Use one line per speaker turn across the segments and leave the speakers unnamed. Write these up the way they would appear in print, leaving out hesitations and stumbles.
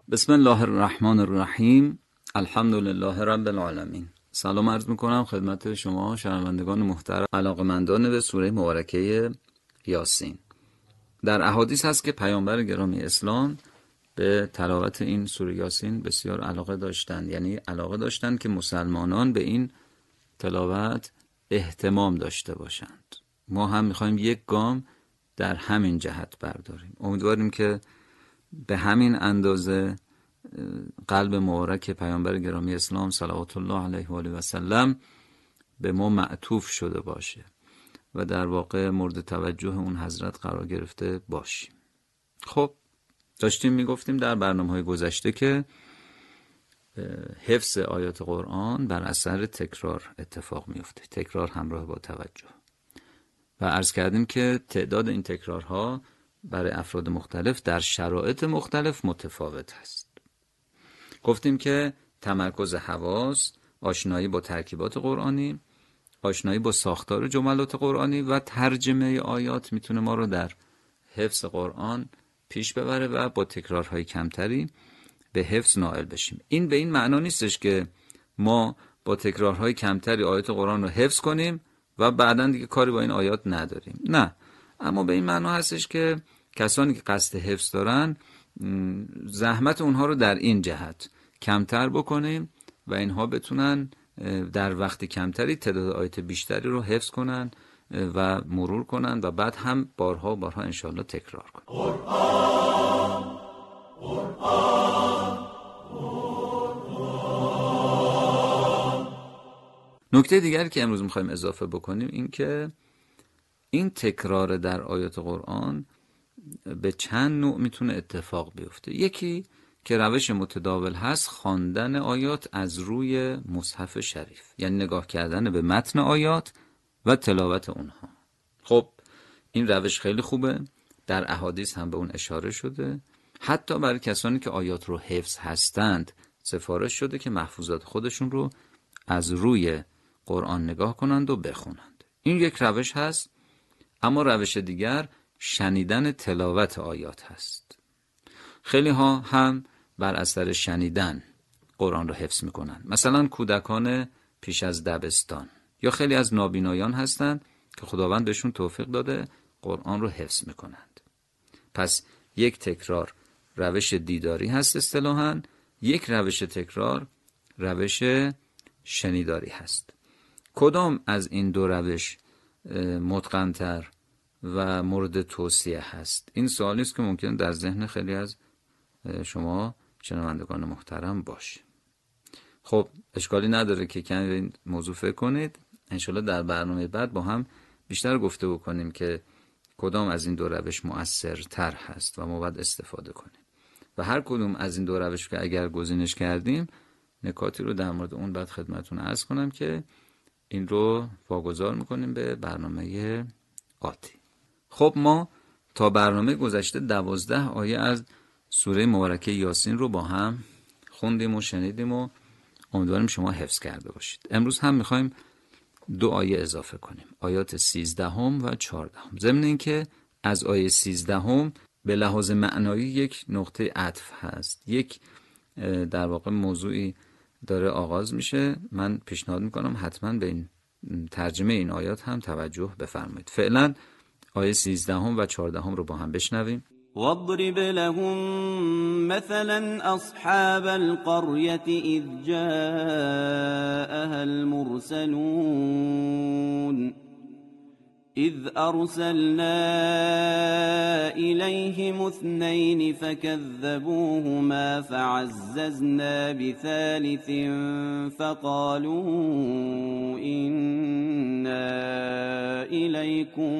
بسم الله الرحمن الرحیم. الحمدلله رب العالمین. سلام عرض میکنم خدمت شما شنوندگان محترم علاقه‌مندان به سوره مبارکه یاسین. در احادیث هست که پیامبر گرامی اسلام به تلاوت این سوره یاسین بسیار علاقه داشتند، یعنی علاقه داشتند که مسلمانان به این تلاوت اهتمام داشته باشند. ما هم میخوایم یک گام در همین جهت برداریم. امیدواریم که به همین اندازه قلب مبارک پیامبر گرامی اسلام صلوات الله علیه و آله و سلم به ما معطوف شده باشه و در واقع مورد توجه اون حضرت قرار گرفته باشیم. خب داشتیم میگفتیم در برنامه‌های گذشته که حفظ آیات قرآن بر اثر تکرار اتفاق میفته، تکرار همراه با توجه، و عرض کردیم که تعداد این تکرارها برای افراد مختلف در شرایط مختلف متفاوت هست. گفتیم که تمرکز حواس، آشنایی با ترکیبات قرآنی، آشنایی با ساختار جملات قرآنی و ترجمه آیات میتونه ما رو در حفظ قرآن پیش ببره و با تکرارهای کمتری به حفظ نائل بشیم. این به این معنا نیستش که ما با تکرارهای کمتری آیات قرآن رو حفظ کنیم و بعداً دیگه کاری با این آیات نداریم، نه، اما به این معنا هستش که کسانی که قصد حفظ دارن زحمت اونها رو در این جهت کمتر بکنیم و اینها بتونن در وقت کمتری تعداد آیات بیشتری رو حفظ کنن و مرور کنن و بعد هم بارها انشاءالله تکرار کنن. قرآن قرآن قرآن. نکته دیگری که امروز میخوایم اضافه بکنیم این که این تکرار در آیات قرآن به چند نوع میتونه اتفاق بیفته. یکی که روش متداول هست خواندن آیات از روی مصحف شریف، یعنی نگاه کردن به متن آیات و تلاوت اونها. خب این روش خیلی خوبه، در احادیث هم به اون اشاره شده، حتی برای کسانی که آیات رو حفظ هستند سفارش شده که محفوظات خودشون رو از روی قرآن نگاه کنند و بخونند. این یک روش هست. اما روش دیگر شنیدن تلاوت آیات هست. خیلی ها هم بر اثر شنیدن قرآن رو حفظ میکنن، مثلا کودکان پیش از دبستان، یا خیلی از نابینایان هستند که خداوند بهشون توفیق داده قرآن رو حفظ میکنند. پس یک تکرار روش دیداری هست اصطلاحاً، یک روش تکرار روش شنیداری هست. کدام از این دو روش متقن‌تر و مورد توصیه هست؟ این سوالی است که ممکن در ذهن خیلی از شما شنوندگان محترم باشه. خب اشکالی نداره که کمی به این موضوع فکر کنید. انشالله در برنامه بعد با هم بیشتر گفته بکنیم که کدام از این دو روش مؤثرتر هست و ما باید استفاده کنیم و هر کدوم از این دو روش که اگر گزینش کردیم نکاتی رو در مورد اون بعد خدمتتون عرض کنم که این رو واگذار میکنیم به برنامه آتی. خب ما تا برنامه گذشته 12 آیه از سوره مبارکه یاسین رو با هم خوندیم و شنیدیم و امیدواریم شما حفظ کرده باشید. امروز هم میخوایم 2 آیه اضافه کنیم، آیات 13 و 14. ضمن این که از آیه 13 به لحاظ معنایی یک نقطه عطف هست، یک در واقع موضوعی داره آغاز میشه. من پیشنهاد میکنم حتما به این ترجمه این آیات هم توجه بفرمایید. فعلا آیه 13 و 14 رو با هم بشنویم.
واضرب لهم مثلا أصحاب القرية إذ جاءها المرسلون إذ أرسلنا إليهم 2 فكذبوهما فعززنا بثالث فقالوا إنا إليكم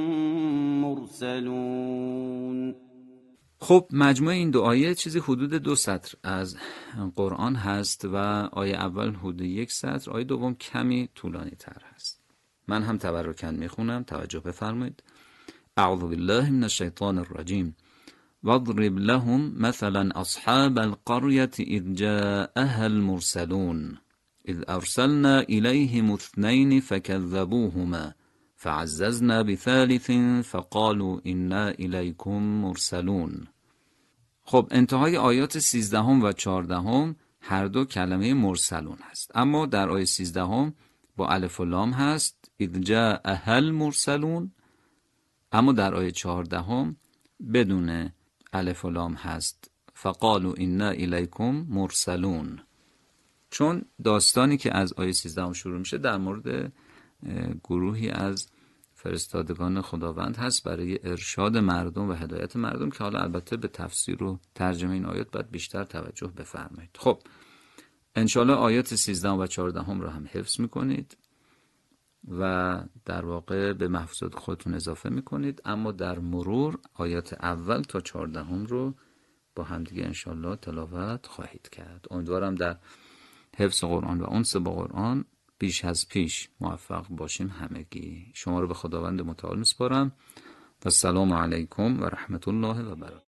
مرسلون.
خب مجموع این 2 آیه چیزی حدود 2 سطر از قرآن هست و آیه اول حدود 1 سطر، آیه دوم کمی طولانی تر هست. من هم تبرکاً میخونم، توجه بفرمایید. اعوذ بالله من الشیطان الرجیم. واضرب لهم مثلا اصحاب القرية اذ جاءها المرسلون اذ ارسلنا الیهم 2 فكذبوهما فعززنا بثالث فقالوا إنا إليكم مرسلون. خب انتهای آیات 13 و 14 هر دو کلمه مرسلون هست، اما در آیه 13 با الف و لام هست اذ جاء المرسلون، اما در آیه 14 بدون الف و لام هست فقالوا انا الیکم مرسلون. چون داستانی که از آیه 13 شروع میشه در مورد گروهی از فرستادگان خداوند هست برای ارشاد مردم و هدایت مردم، که حالا البته به تفسیر و ترجمه این آیات باید بیشتر توجه بفرمایید. خب انشالله آیات 13 و 14 رو هم حفظ میکنید و در واقع به محفوظات خودتون اضافه میکنید، اما در مرور آیات اول تا 14 رو با همدیگه انشالله تلاوت خواهید کرد. امیدوارم در حفظ قرآن و انس با قرآن بیش از پیش موفق باشیم همگی. شما رو به خداوند متعال میسپارم و السلام علیکم و رحمت الله و برکاته.